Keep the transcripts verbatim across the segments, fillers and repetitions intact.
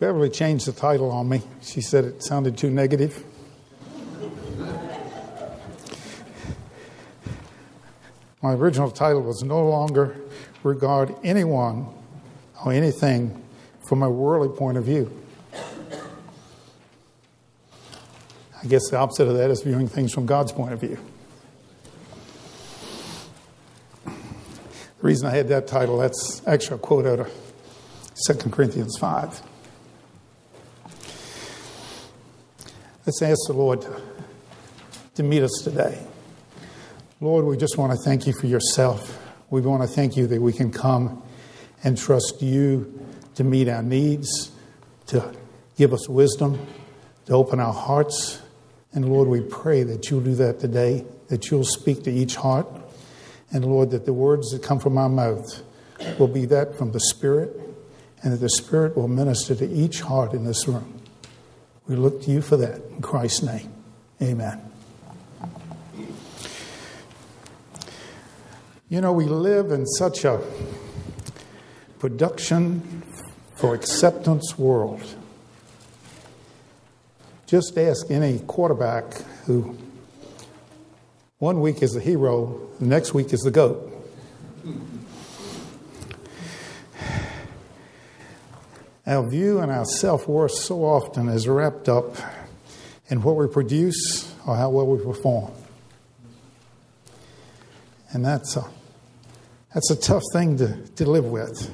Beverly changed the title on me. She said it sounded too negative. My original title was No Longer Regard Anyone or Anything from a Worldly Point of View. I guess the opposite of that is viewing things from God's point of view. The reason I had that title, that's actually a quote out of Second Corinthians five. Let's ask the Lord to, to meet us today. Lord, we just want to thank you for yourself. We want to thank you that we can come and trust you to meet our needs, to give us wisdom, to open our hearts. And Lord, we pray that you'll do that today, that you'll speak to each heart. And Lord, that the words that come from our mouth will be that from the Spirit, and that the Spirit will minister to each heart in this room. We look to you for that. In Christ's name, amen. You know, we live in such a production for acceptance world. Just ask any quarterback who one week is the hero, the next week is the GOAT. Our view and our self-worth so often is wrapped up in what we produce or how well we perform. And that's a, that's a tough thing to, to live with.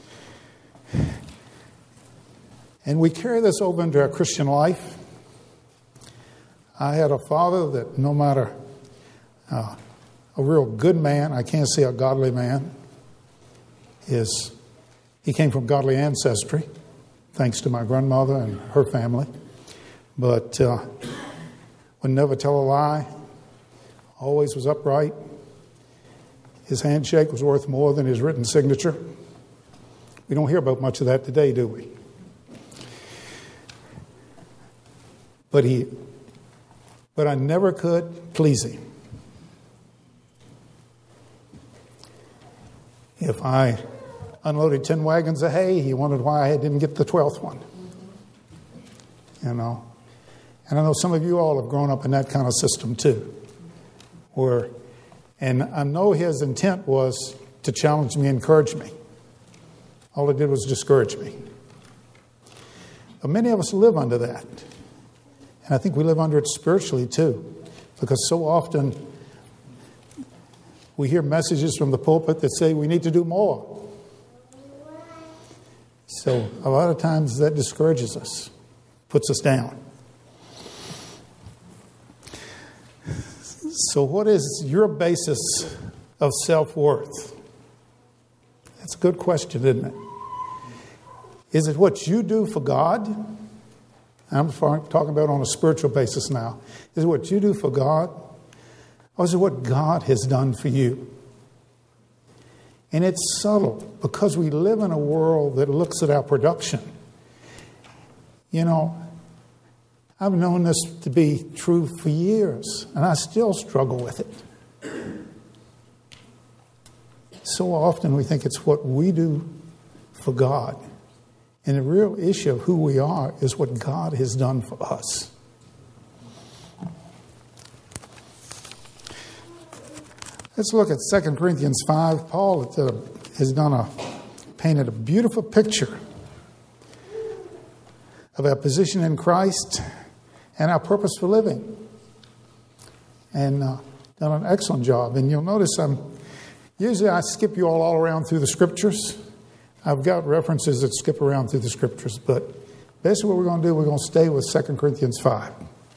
And we carry this over into our Christian life. I had a father that no matter uh, a real good man, I can't say a godly man, is he came from godly ancestry, thanks to my grandmother and her family. But uh, would never tell a lie, always was upright. His handshake was worth more than his written signature. We don't hear about much of that today, do we? But he, but I never could please him. If I unloaded ten wagons of hay, he wondered why I didn't get the twelfth one. You know, and I know some of you all have grown up in that kind of system too, where. And I know his intent was to challenge me, encourage me. All it did was discourage me. But many of us live under that. And I think we live under it spiritually too. Because so often we hear messages from the pulpit that say we need to do more. So a lot of times that discourages us, puts us down. So what is your basis of self-worth? That's a good question, isn't it? Is it what you do for God? I'm talking about on a spiritual basis now. Is it what you do for God? Or is it what God has done for you? And it's subtle because we live in a world that looks at our production. You know, I've known this to be true for years, and I still struggle with it. So often we think it's what we do for God. And the real issue of who we are is what God has done for us. Let's look at Second Corinthians five. Paul has done a, painted a beautiful picture of our position in Christ and our purpose for living. And uh, done an excellent job. And you'll notice I'm usually I skip you all, all around through the scriptures. I've got references that skip around through the scriptures. But basically what we're going to do, we're going to stay with Second Corinthians five.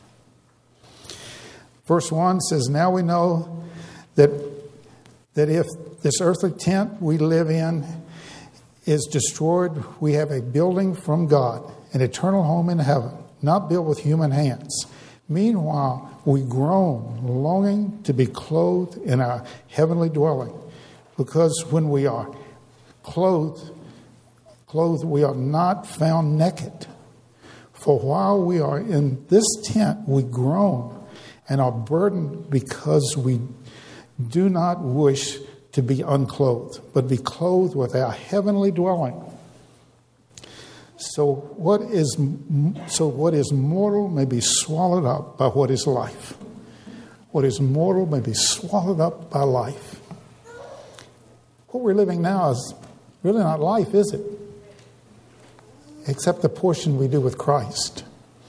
Verse one says, now we know that, that if this earthly tent we live in is destroyed, we have a building from God, an eternal home in heaven, not built with human hands. Meanwhile, we groan, longing to be clothed in our heavenly dwelling. Because when we are clothed, clothed, we are not found naked. For while we are in this tent, we groan and are burdened because we do not wish to be unclothed, but be clothed with our heavenly dwelling. So what is so what is mortal may be swallowed up by what is life. What is mortal may be swallowed up by life. What we're living now is really not life, is it? Except the portion we do with Christ.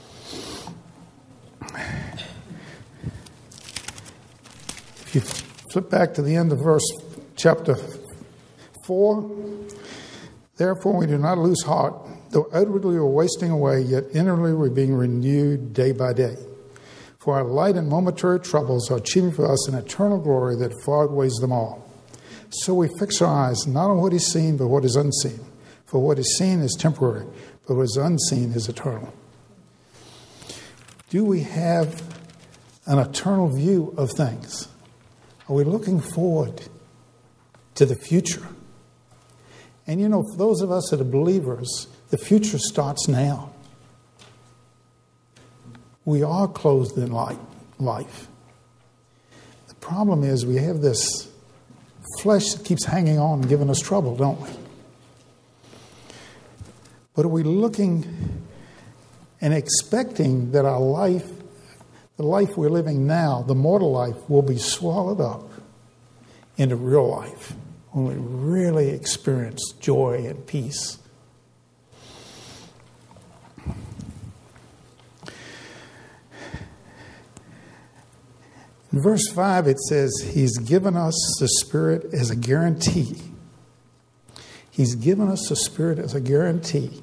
If you flip back to the end of verse chapter four, therefore we do not lose heart. Though outwardly we're wasting away, yet inwardly we're being renewed day by day. For our light and momentary troubles are achieving for us an eternal glory that far outweighs them all. So we fix our eyes not on what is seen, but what is unseen. For what is seen is temporary, but what is unseen is eternal. Do we have an eternal view of things? Are we looking forward to the future? And you know, for those of us that are believers, the future starts now. We are clothed in light, life. The problem is we have this flesh that keeps hanging on and giving us trouble, don't we? But are we looking and expecting that our life, the life we're living now, the mortal life, will be swallowed up into real life when we really experience joy and peace? In verse five, it says, He's given us the Spirit as a guarantee. He's given us the Spirit as a guarantee.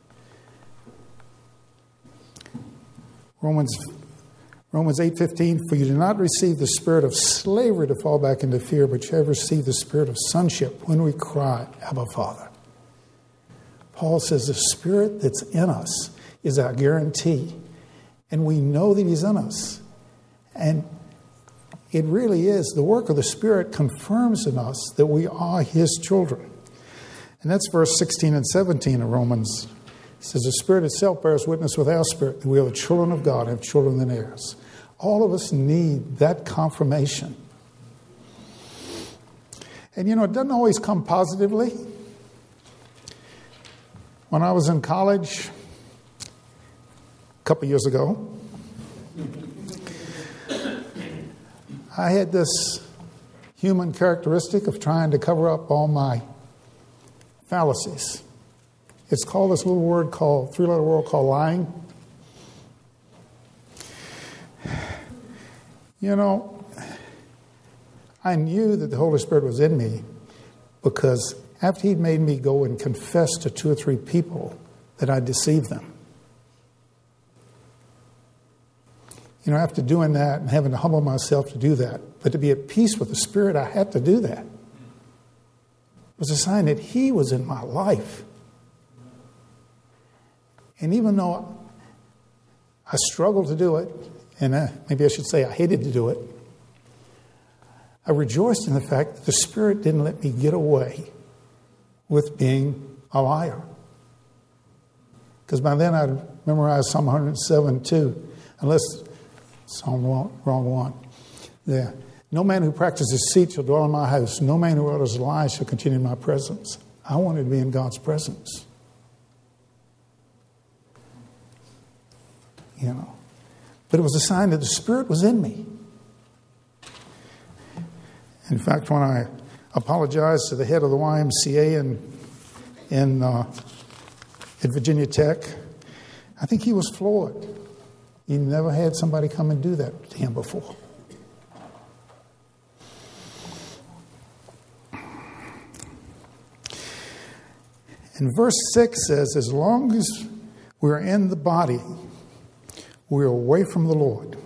Romans Romans eight fifteen, for you do not receive the spirit of slavery to fall back into fear, but you have received the spirit of sonship when we cry, Abba, Father. Paul says the Spirit that's in us is our guarantee. And we know that He's in us. And it really is. The work of the Spirit confirms in us that we are His children. And that's verse sixteen and seventeen of Romans. It says, the Spirit itself bears witness with our spirit that we are the children of God and have children and heirs. All of us need that confirmation. And you know, it doesn't always come positively. When I was in college a couple years ago, I had this human characteristic of trying to cover up all my fallacies. It's called this little word called, three-letter word called lying. You know, I knew that the Holy Spirit was in me because after He'd made me go and confess to two or three people that I deceived them. You know, after doing that and having to humble myself to do that, but to be at peace with the Spirit, I had to do that. It was a sign that He was in my life. And even though I struggled to do it, and I, maybe I should say I hated to do it, I rejoiced in the fact that the Spirit didn't let me get away with being a liar. Because by then I'd memorized Psalm one oh seven too, unless Psalm one, wrong one. There. No man who practices deceit shall dwell in my house. No man who utters lies shall continue in my presence. I wanted to be in God's presence. You know. But it was a sign that the Spirit was in me. In fact, when I apologized to the head of the Y M C A in, in, uh, at Virginia Tech, I think he was floored. He never had somebody come and do that to him before. And verse six says, as long as we're in the body, we're away from the Lord.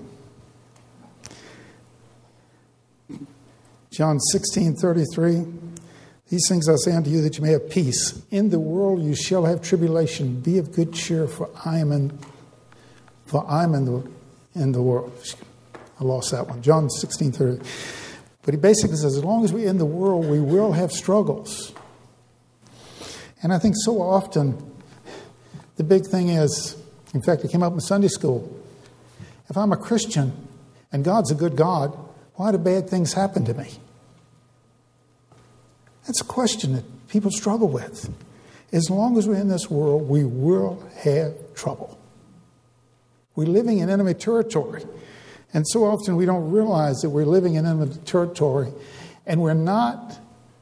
John sixteen thirty-three, these things I say unto you that you may have peace. In the world you shall have tribulation. Be of good cheer, for I am in, for I am in the in the world. I lost that one. John sixteen thirty. But he basically says, as long as we're in the world, we will have struggles. And I think so often the big thing is, in fact, it came up in Sunday school. If I'm a Christian and God's a good God, why do bad things happen to me? That's a question that people struggle with. As long as we're in this world, we will have trouble. We're living in enemy territory. And so often we don't realize that we're living in enemy territory, and we're not,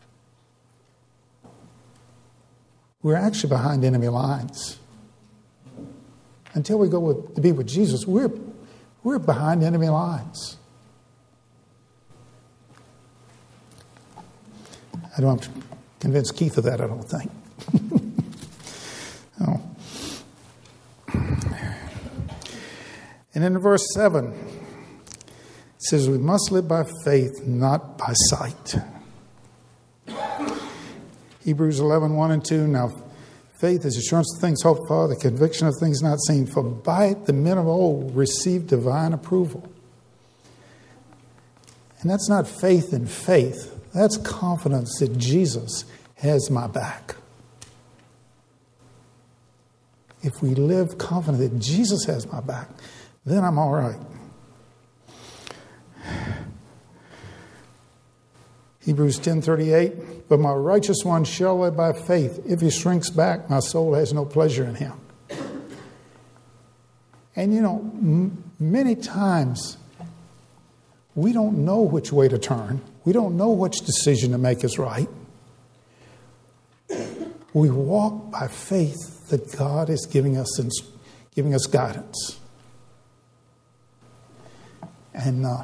we're actually behind enemy lines. Until we go with, to be with Jesus, we're, we're behind enemy lines. I don't have to convince Keith of that, I don't think. Oh. And in verse seven, it says, we must live by faith, not by sight. Hebrews eleven, one and two. Now, faith is assurance of things hoped for, the conviction of things not seen. For by it the men of old received divine approval. And that's not faith in faith. That's confidence that Jesus has my back. If we live confident that Jesus has my back, then I'm all right. Hebrews ten thirty-eight, but my righteous one shall live by faith. If he shrinks back, my soul has no pleasure in him. And you know, m- many times we don't know which way to turn. We don't know which decision to make is right. We walk by faith that God is giving us giving us guidance. And uh,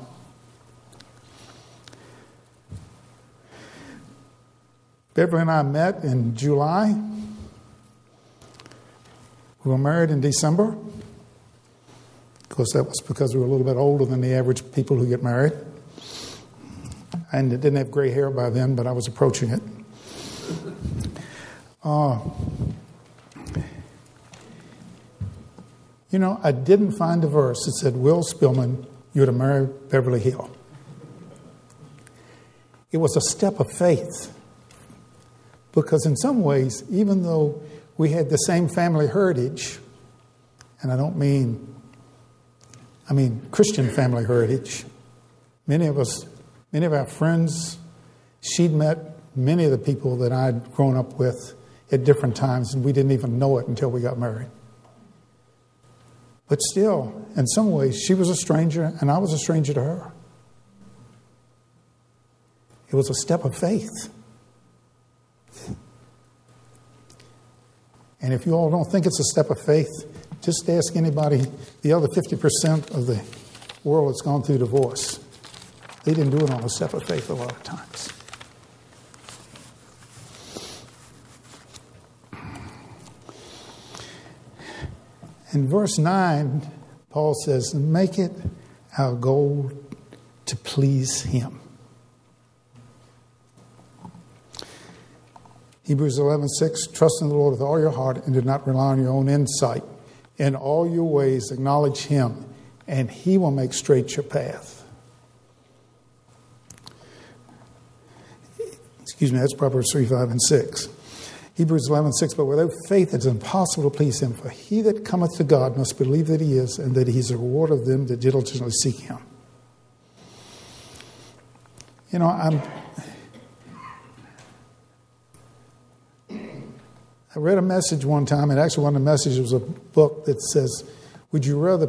Beverly and I met in July. We were married in December. Of course, that was because we were a little bit older than the average people who get married. And it didn't have gray hair by then, but I was approaching it. Uh, you know, I didn't find a verse that said, Will Spillman, you're to marry Beverly Hill. It was a step of faith. Because in some ways, even though we had the same family heritage, and I don't mean, I mean Christian family heritage, many of us, many of our friends, she'd met many of the people that I'd grown up with at different times, and we didn't even know it until we got married. But still, in some ways, she was a stranger, and I was a stranger to her. It was a step of faith. And if you all don't think it's a step of faith, just ask anybody, the other fifty percent of the world that's gone through divorce. They didn't do it on a step of faith a lot of times. In verse nine, Paul says, make it our goal to please him. Hebrews eleven six, trust in the Lord with all your heart and do not rely on your own insight. In all your ways acknowledge him, and he will make straight your path. Excuse me, that's Proverbs three, five, and six. Hebrews eleven six, but without faith it is impossible to please him. For he that cometh to God must believe that he is, and that he is a reward of them that diligently seek him. You know, I'm... I read a message one time, and actually one of the messages was a book that says, would you rather,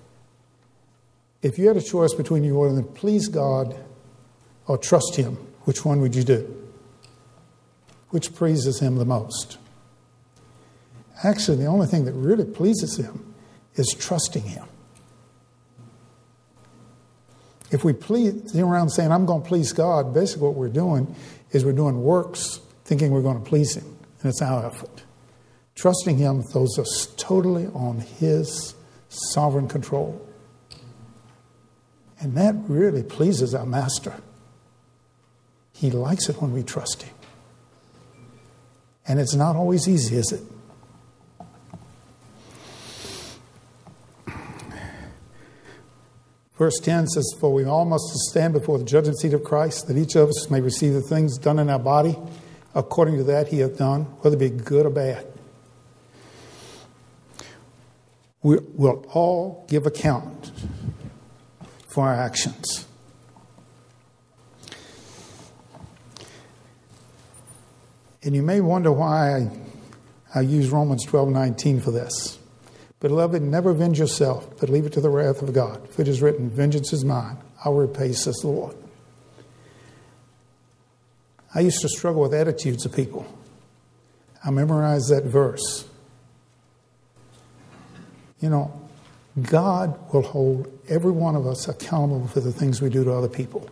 if you had a choice between you wanting to please God or trust him, which one would you do? Which pleases him the most? Actually, the only thing that really pleases him is trusting him. If we please, sit around saying, I'm going to please God, basically what we're doing is we're doing works thinking we're going to please him. And it's our effort. Trusting him throws us totally on his sovereign control. And that really pleases our master. He likes it when we trust him. And it's not always easy, is it? Verse ten says, for we all must stand before the judgment seat of Christ, that each of us may receive the things done in our body according to that he hath done, whether it be good or bad. We will all give account for our actions. And you may wonder why I I use Romans twelve nineteen for this. Beloved, never avenge yourself, but leave it to the wrath of God. For it is written, vengeance is mine, I will repay, says the Lord. I used to struggle with attitudes of people. I memorized that verse. You know, God will hold every one of us accountable for the things we do to other people.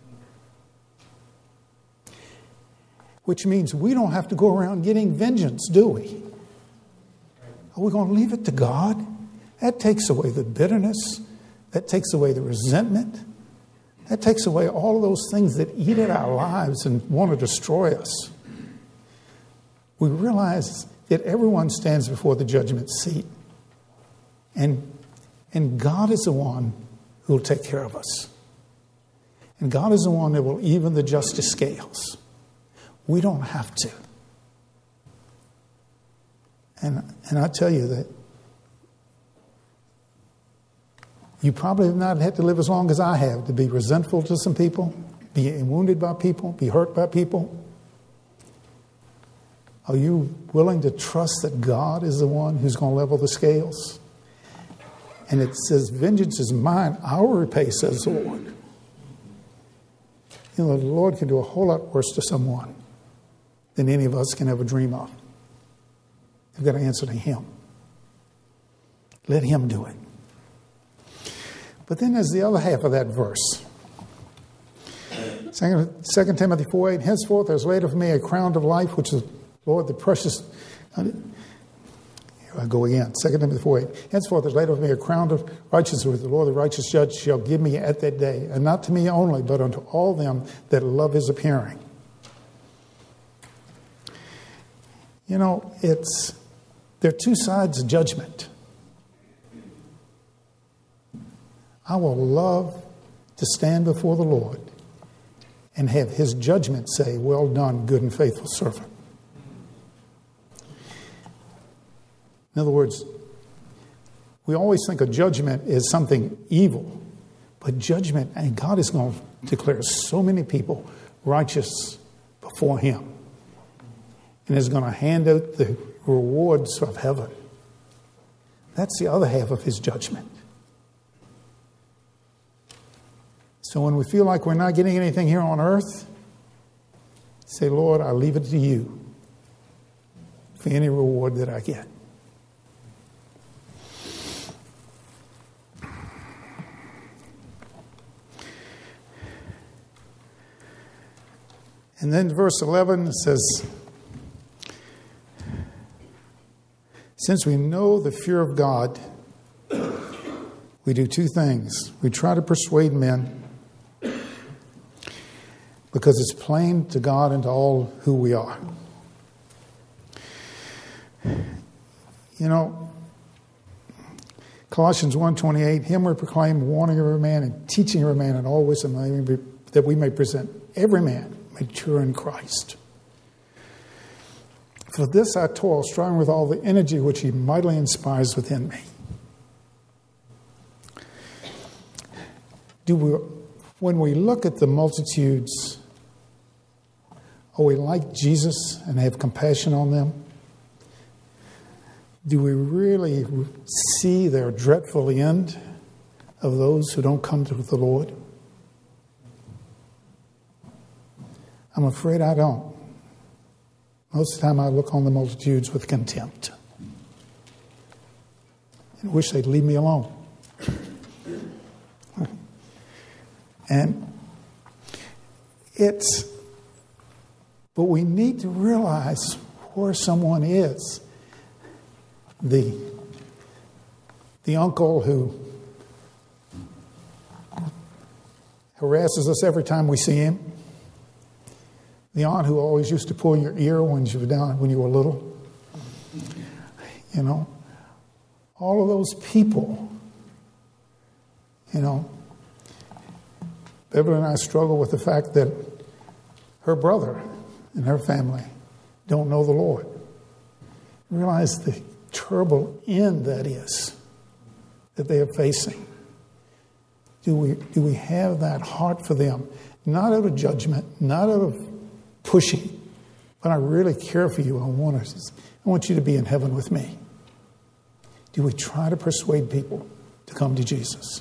Which means we don't have to go around getting vengeance, do we? Are we going to leave it to God? That takes away the bitterness. That takes away the resentment. That takes away all of those things that eat at our lives and want to destroy us. We realize that everyone stands before the judgment seat. And, and God is the one who will take care of us. And God is the one that will even the justice scales. We don't have to. And, and I tell you that you probably have not had to live as long as I have to be resentful to some people, be wounded by people, be hurt by people. Are you willing to trust that God is the one who's going to level the scales? And it says, vengeance is mine, I will repay, says the Lord. You know, the Lord can do a whole lot worse to someone than any of us can ever dream of. You've got to answer to Him. Let Him do it. But then there's the other half of that verse. Second Timothy four eight, henceforth there is laid for me a crown of life, which is, Lord, the precious... Here I go again. Second Timothy four eight, henceforth there is laid for me a crown of righteousness, which the Lord, the righteous judge, shall give me at that day, and not to me only, but unto all them that love His appearing. You know, it's... There are two sides of judgment. I will love to stand before the Lord and have His judgment say, well done, good and faithful servant. In other words, we always think of judgment as something evil. But judgment, and God is going to declare so many people righteous before Him. And is going to hand out the rewards of heaven. That's the other half of His judgment. So when we feel like we're not getting anything here on earth, say, Lord, I leave it to You for any reward that I get. And then verse eleven says, since we know the fear of God, we do two things. We try to persuade men because it's plain to God and to all who we are. You know, Colossians one twenty-eight, Him we proclaim, warning every man and teaching every man in all wisdom, that we may present every man mature in Christ. For this I toil, striving with all the energy which He mightily inspires within me. Do we, when we look at the multitudes, are we like Jesus and have compassion on them? Do we really see their dreadful end of those who don't come to the Lord? I'm afraid I don't. Most of the time I look on the multitudes with contempt. And wish they'd leave me alone. And it's, but we need to realize where someone is. The, the uncle who harasses us every time we see him. The aunt who always used to pull your ear when you were down when you were little. You know, all of those people. You know, Beverly and I struggle with the fact that her brother and her family don't know the Lord. Realize the terrible end that is that they are facing. Do we do we have that heart for them? Not out of judgment, not out of pushing, but I really care for you. I want to I want you to be in heaven with me. Do we try to persuade people to come to Jesus?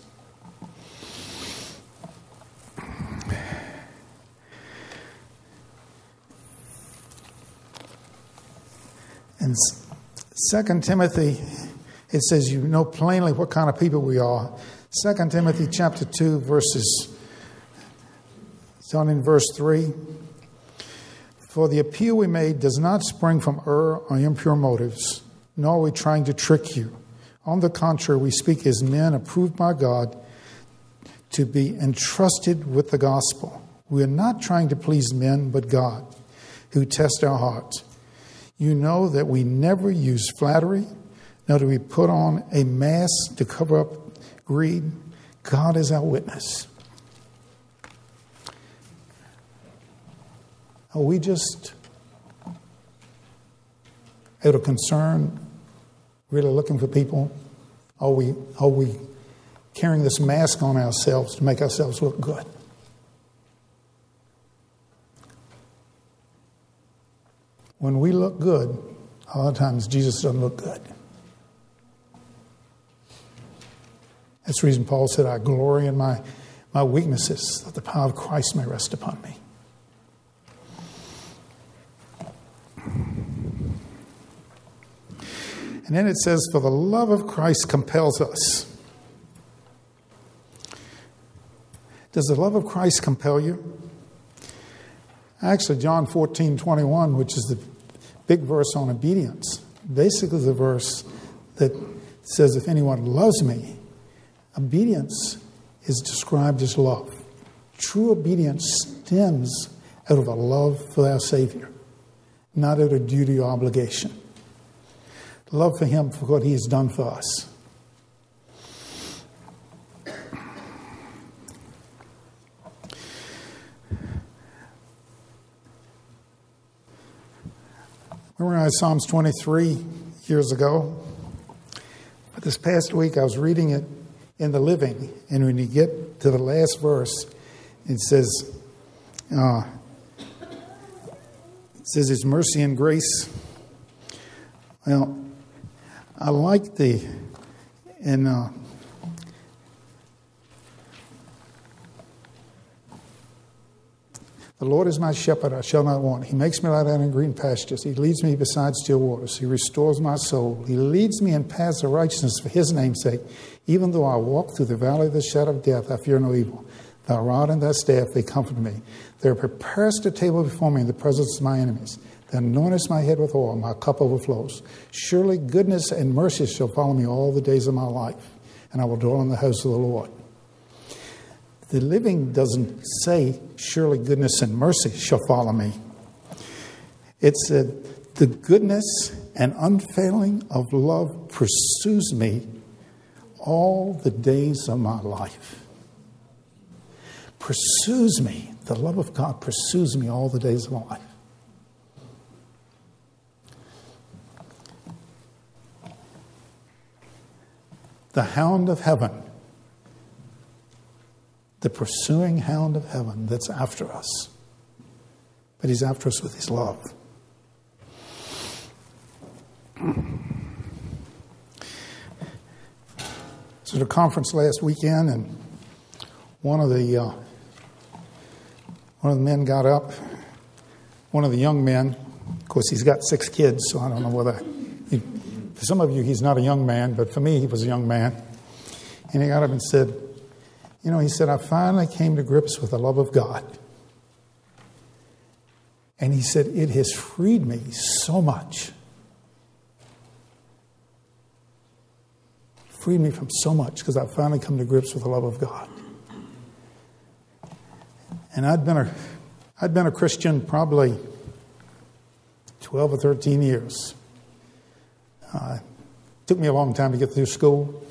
In Second Timothy, it says, you know plainly what kind of people we are. Second Timothy chapter two, verses, it's on in verse three. For the appeal we made does not spring from error or impure motives, nor are we trying to trick you. On the contrary, we speak as men approved by God to be entrusted with the gospel. We are not trying to please men, but God, who tests our hearts. You know that we never use flattery, nor do we put on a mask to cover up greed. God is our witness. Are we just out of concern, really looking for people? Are we, are we carrying this mask on ourselves to make ourselves look good? When we look good, a lot of times Jesus doesn't look good. That's the reason Paul said, I glory in my, my weaknesses, that the power of Christ may rest upon me. And then it says, for the love of Christ compels us. Does the love of Christ compel you? Actually, John fourteen twenty-one, which is the big verse on obedience, basically the verse that says, if anyone loves me, obedience is described as love. True obedience stems out of a love for our Savior, not out of duty or obligation. Love for Him for what He has done for us. I memorized Psalms twenty-three years ago. But this past week I was reading it in the Living. And when you get to the last verse, it says, uh, it says His mercy and grace. Well, I like the, in uh, the Lord is my shepherd, I shall not want. He makes me lie down in green pastures. He leads me beside still waters. He restores my soul. He leads me in paths of righteousness for His name's sake. Even though I walk through the valley of the shadow of death, I fear no evil. Thy rod and thy staff, they comfort me. Thou preparest a table before me in the presence of my enemies. Thou anointest my head with oil, my cup overflows. Surely goodness and mercy shall follow me all the days of my life, and I will dwell in the house of the Lord. The Living doesn't say, surely goodness and mercy shall follow me. It said, the goodness and unfailing of love pursues me all the days of my life. Pursues me. The love of God pursues me all the days of my life. The hound of heaven, the pursuing hound of heaven that's after us. But He's after us with His love. So at a conference last weekend, and one of the uh, one of the men got up. One of the young men, of course, he's got six kids, so I don't know whether. He, for some of you, he's not a young man, but for me, he was a young man. And he got up and said, you know, he said, I finally came to grips with the love of God. And he said, it has freed me so much. Freed me from so much because I've finally come to grips with the love of God. And I'd been a, I'd been a Christian probably twelve or thirteen years. Uh, it took me a long time to get through school.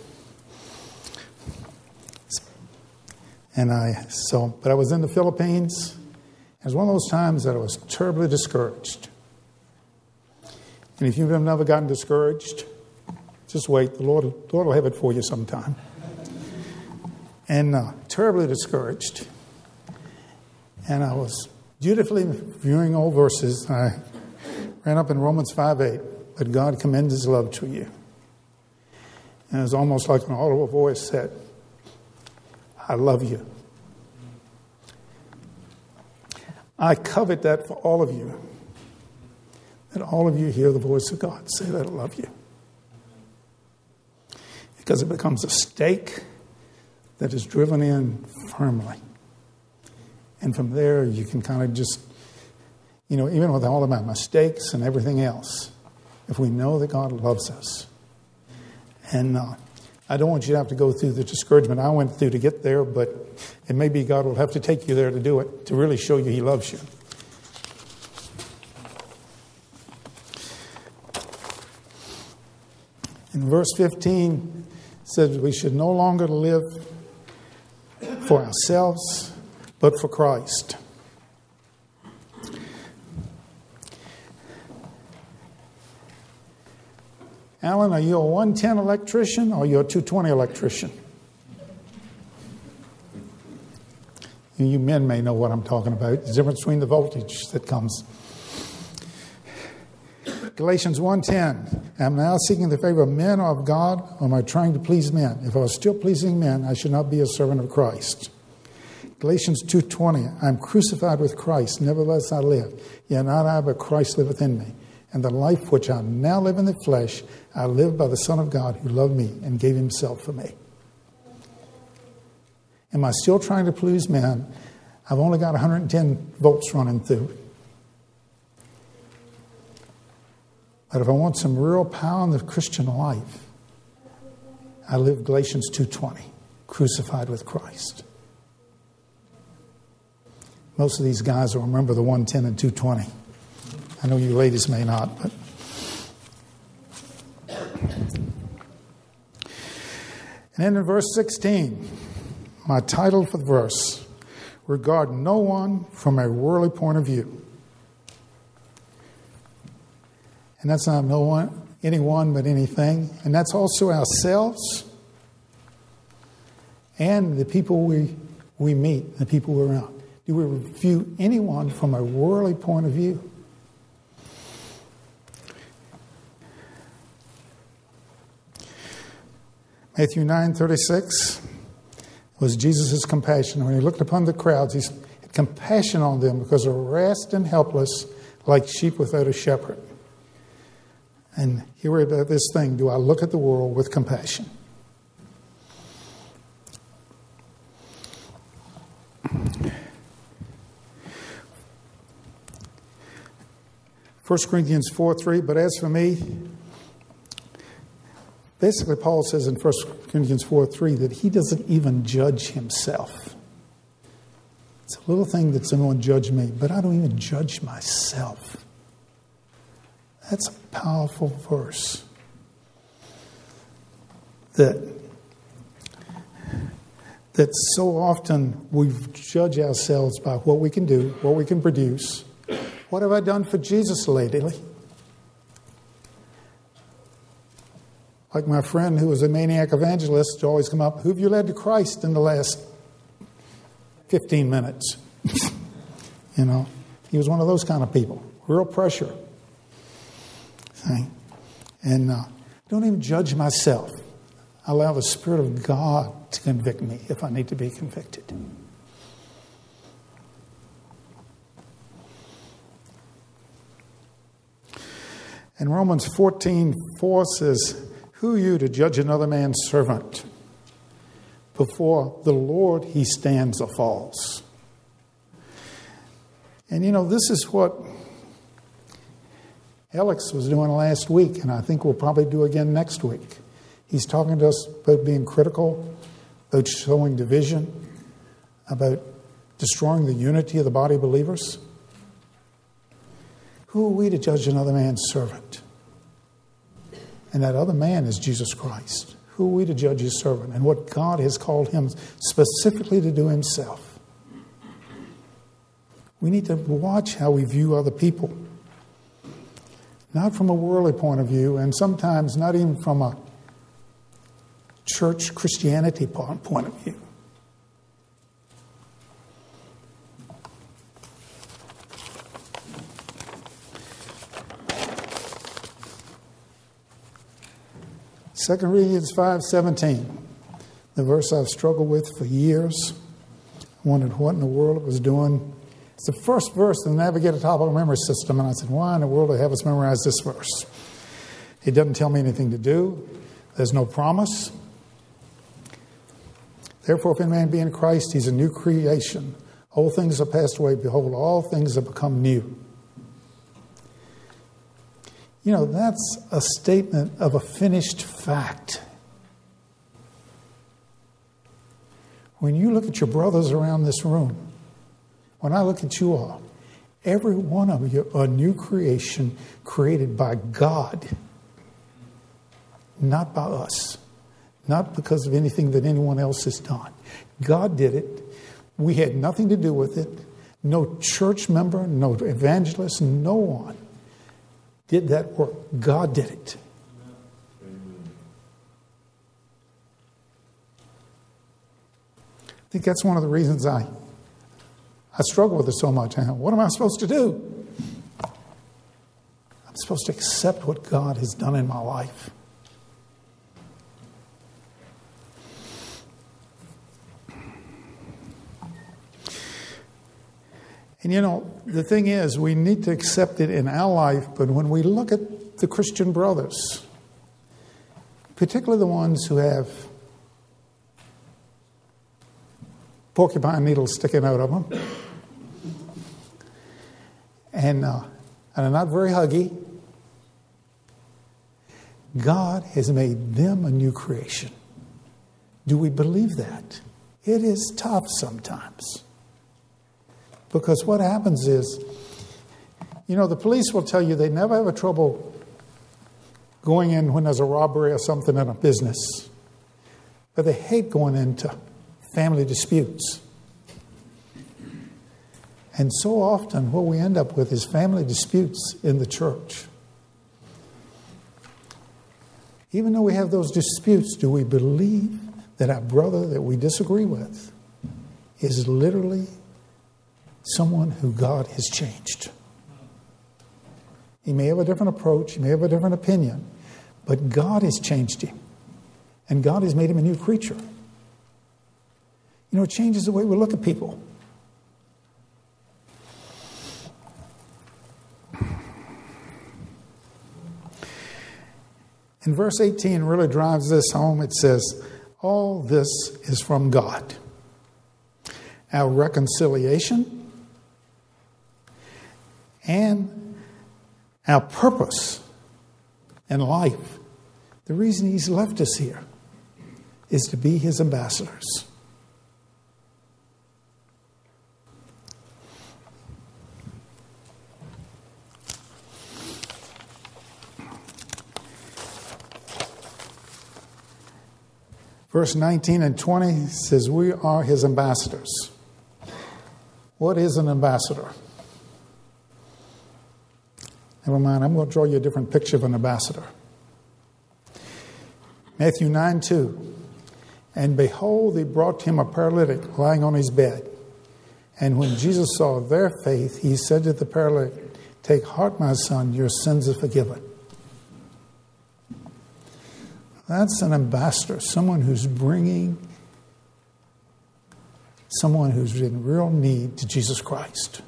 And I, so, but I was in the Philippines. It was one of those times that I was terribly discouraged. And if you've never gotten discouraged, just wait. The Lord, the Lord will have it for you sometime. And uh, terribly discouraged. And I was dutifully viewing old verses. I ran up in Romans five eight. but God commends his love to you. And it's almost like an audible voice said, I love you. I covet that for all of you. That all of you hear the voice of God say that I love you. Because it becomes a stake that is driven in firmly. And from there you can kind of just, you know, even with all of my mistakes and everything else, if we know that God loves us. And uh, I don't want you to have to go through the discouragement I went through to get there, but it may be God will have to take you there to do it, to really show you he loves you. In verse fifteen, it says we should no longer live for ourselves, but for Christ. Alan, are you a one ten electrician or are you a two twenty electrician? You men may know what I'm talking about. The difference between the voltage that comes. Galatians one ten. Am I now seeking the favor of men or of God, or am I trying to please men? If I was still pleasing men, I should not be a servant of Christ. Galatians two twenty. I am crucified with Christ, nevertheless I live. Yet not I, but Christ liveth in me. And the life which I now live in the flesh, I live by the Son of God who loved me and gave himself for me. Am I still trying to please men? I've only got one hundred ten volts running through. But if I want some real power in the Christian life, I live Galatians two twenty, crucified with Christ. Most of these guys will remember the one ten and two twenty. I know you ladies may not, but and then in verse sixteen, my title for the verse, regard no one from a worldly point of view. And that's not no one, anyone, but anything. And that's also ourselves and the people we we meet, the people we're around. Do we view anyone from a worldly point of view? Matthew nine thirty-six was Jesus' compassion. When he looked upon the crowds, he had compassion on them because they were harassed and helpless like sheep without a shepherd. And here we're about this thing. Do I look at the world with compassion? First Corinthians four three, but as for me, basically Paul says in First Corinthians four three that he doesn't even judge himself. It's a little thing that someone judge me, but I don't even judge myself. That's a powerful verse. That, that so often we judge ourselves by what we can do, what we can produce. What have I done for Jesus lately? Like my friend who was a maniac evangelist always come up, who have you led to Christ in the last fifteen minutes? You know, he was one of those kind of people. Real pressure. And uh, don't even judge myself. Allow the Spirit of God to convict me if I need to be convicted. And Romans fourteen four says, who are you to judge another man's servant? Before the Lord he stands or falls. And you know, this is what Alex was doing last week, and I think we'll probably do again next week. He's talking to us about being critical, about showing division, about destroying the unity of the body of believers. Who are we to judge another man's servant? And that other man is Jesus Christ. Who are we to judge his servant and what God has called him specifically to do himself? We need to watch how we view other people. Not from a worldly point of view, and sometimes not even from a church Christianity point of view. Second Corinthians five seventeen, the verse I've struggled with for years. I wondered what in the world it was doing. It's the first verse in the Navigator Topical Memory System, and I said, why in the world do I have us memorize this verse? It doesn't tell me anything to do. There's no promise. Therefore, if any man be in Christ, he's a new creation. Old things are passed away. Behold, all things have become new. You know, that's a statement of a finished fact. When you look at your brothers around this room, when I look at you all, every one of you are a new creation created by God, not by us, not because of anything that anyone else has done. God did it. We had nothing to do with it. No church member, no evangelist, no one did that work. God did it. I think that's one of the reasons I I struggle with it so much. What am I supposed to do? I'm supposed to accept what God has done in my life. And you know, the thing is, we need to accept it in our life, but when we look at the Christian brothers, particularly the ones who have porcupine needles sticking out of them, and, uh, and are not very huggy, God has made them a new creation. Do we believe that? It is tough sometimes. Because what happens is, you know, the police will tell you they never have a trouble going in when there's a robbery or something in a business. But they hate going into family disputes. And so often what we end up with is family disputes in the church. Even though we have those disputes, do we believe that our brother that we disagree with is literally someone who God has changed? He may have a different approach, he may have a different opinion, but God has changed him. And God has made him a new creature. You know, it changes the way we look at people. And verse eighteen really drives this home. It says, all this is from God. Our reconciliation and our purpose in life. The reason he's left us here is to be his ambassadors. Verse nineteen and twenty says, we are his ambassadors. What is an ambassador? Never mind, I'm going to draw you a different picture of an ambassador. Matthew nine two. And behold, they brought him a paralytic lying on his bed. And when Jesus saw their faith, he said to the paralytic, take heart, my son, your sins are forgiven. That's an ambassador, someone who's bringing someone who's in real need to Jesus Christ.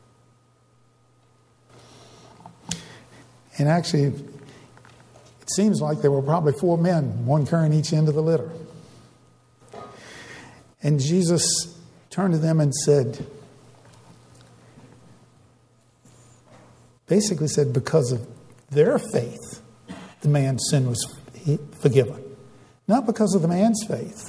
And actually, it seems like there were probably four men, one carrying each end of the litter. And Jesus turned to them and said, basically said, because of their faith, the man's sin was forgiven. Not because of the man's faith.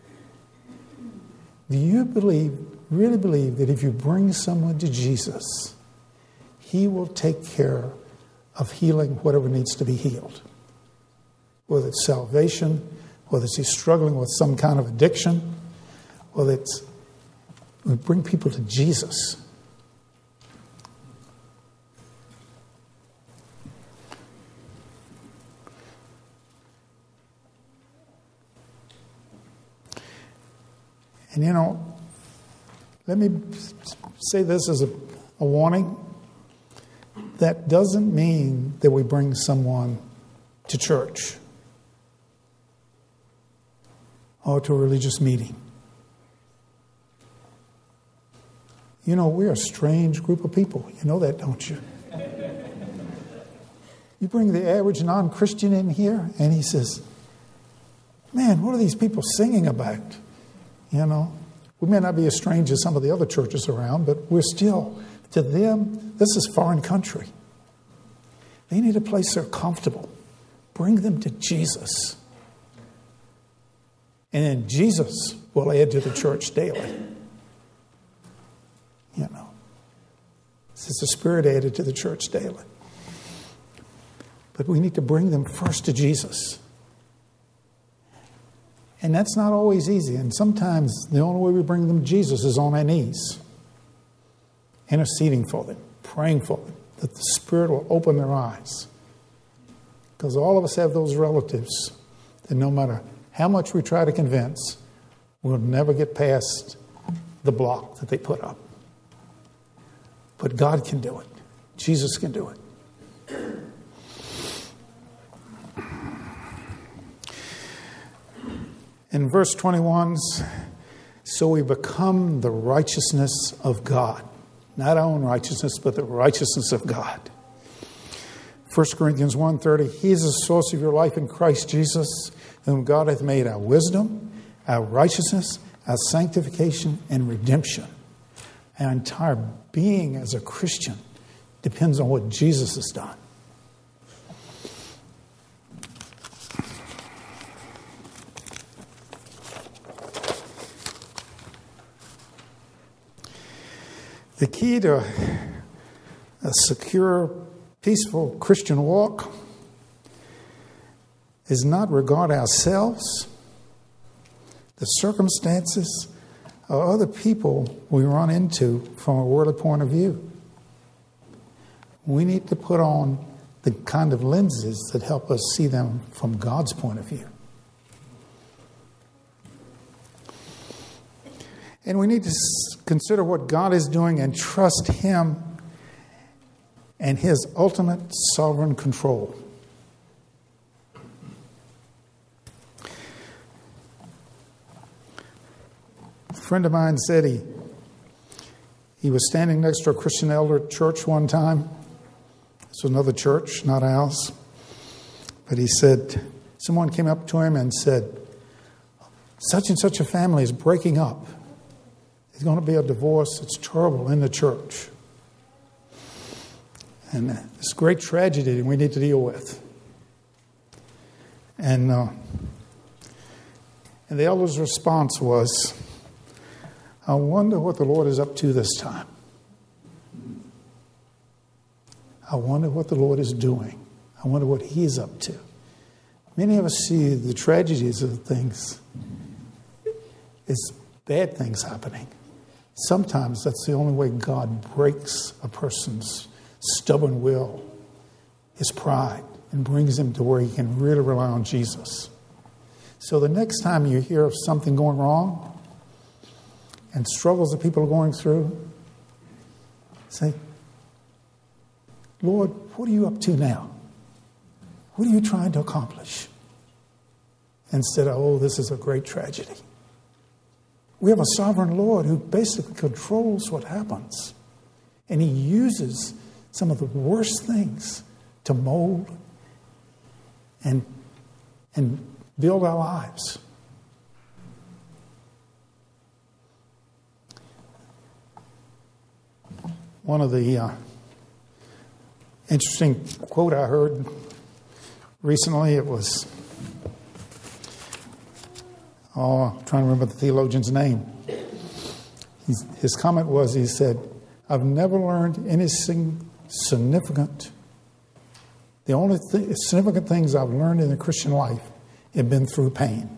Do you believe, really believe that if you bring someone to Jesus, he will take care of healing whatever needs to be healed? Whether it's salvation, whether it's he's struggling with some kind of addiction, whether it's we bring people to Jesus. And you know, let me say this as a, a warning. That doesn't mean that we bring someone to church. or to a religious meeting. You know, we're a strange group of people. You know that, don't you? You bring the average non-Christian in here, and he says, man, what are these people singing about? You know, we may not be as strange as some of the other churches around, but we're still, to them, this is foreign country. They need a place they're comfortable. Bring them to Jesus. And then Jesus will add to the church daily. You know, it's the Spirit added to the church daily. But we need to bring them first to Jesus. And that's not always easy. And sometimes the only way we bring them to Jesus is on our knees, interceding for them, praying for them, that the Spirit will open their eyes. Because all of us have those relatives that no matter how much we try to convince, we'll never get past the block that they put up. But God can do it. Jesus can do it. In verse twenty-one, so we become the righteousness of God. Not our own righteousness, but the righteousness of God. First Corinthians one thirty, He is the source of your life in Christ Jesus, whom God hath made our wisdom, our righteousness, our sanctification, and redemption. Our entire being as a Christian depends on what Jesus has done. The key to a secure, peaceful Christian walk is not regard ourselves, the circumstances, or other people we run into from a worldly point of view. We need to put on the kind of lenses that help us see them from God's point of view. And we need to consider what God is doing and trust Him and His ultimate sovereign control. A friend of mine said he, he was standing next to a Christian elder at church one time. This was another church, not ours. But he said, someone came up to him and said, such and such a family is breaking up. There's going to be a divorce. It's terrible in the church. And it's a great tragedy that we need to deal with. And, uh, and the elder's response was, I wonder what the Lord is up to this time. I wonder what the Lord is doing. I wonder what He's up to. Many of us see the tragedies of things as bad things happening. Sometimes that's the only way God breaks a person's stubborn will, his pride, and brings him to where he can really rely on Jesus. So the next time you hear of something going wrong and struggles that people are going through, say, Lord, what are you up to now? What are you trying to accomplish? Instead of, oh, this is a great tragedy. We have a sovereign Lord who basically controls what happens. And He uses some of the worst things to mold and, and build our lives. One of the uh, interesting quote I heard recently, it was, oh, I'm trying to remember the theologian's name. He's, his comment was, he said, I've never learned anything significant. The only th- significant things I've learned in the Christian life have been through pain.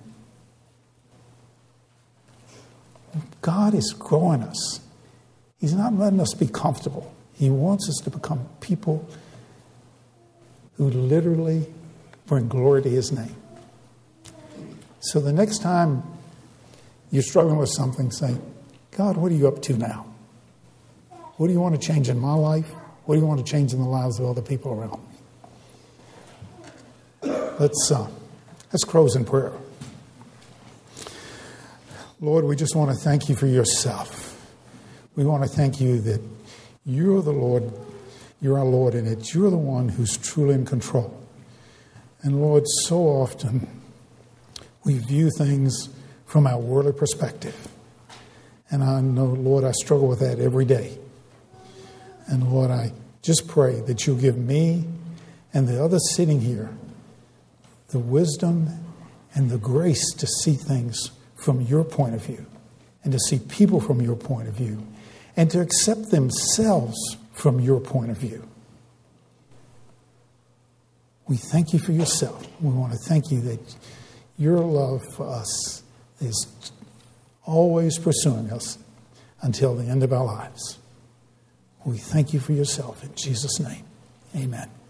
God is growing us. He's not letting us be comfortable. He wants us to become people who literally bring glory to His name. So the next time you're struggling with something, say, God, what are you up to now? What do you want to change in my life? What do you want to change in the lives of other people around me? Let's, uh, let's close in prayer. Lord, we just want to thank you for yourself. We want to thank you that you're the Lord, you're our Lord, and that you're the one who's truly in control. And Lord, so often we view things from our worldly perspective. And I know, Lord, I struggle with that every day. And Lord, I just pray that you'll give me and the others sitting here the wisdom and the grace to see things from your point of view, and to see people from your point of view, and to accept themselves from your point of view. We thank you for yourself. We want to thank you that your love for us is always pursuing us until the end of our lives. We thank you for yourself in Jesus' name. Amen.